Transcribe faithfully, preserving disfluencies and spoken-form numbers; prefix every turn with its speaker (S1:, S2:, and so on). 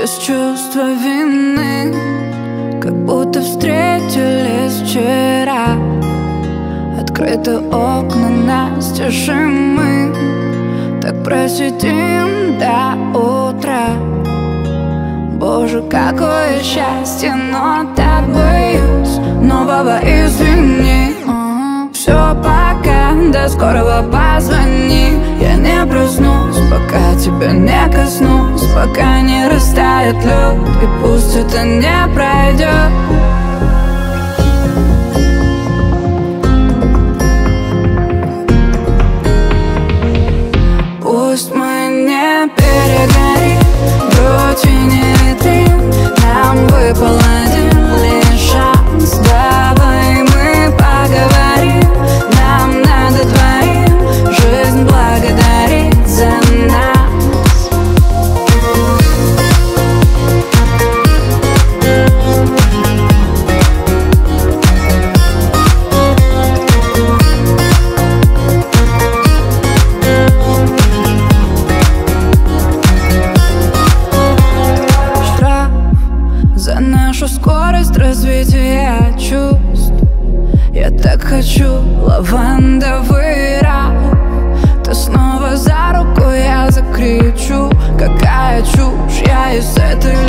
S1: без чувства вины, как будто встретились вчера. Открыты окна настежь, и мы так просидим до утра. Боже, какое счастье, но так боюсь нового извини. Все, пока, до скорого, позвони. Я не проснусь, пока тебя не коснусь, пока не растает лед, и пусть это не пройдет. Пусть мы не перегорим, грудь и не витрин. Нам выпал один лишь шанс, давай мы поговорим. Нам надо двоим жизнь благодарить за нас. Штраф за нашу скорость развития чувств. Я так хочу лавандовый рай. Ты снова за руку, я закричу. Какая чушь, я из этой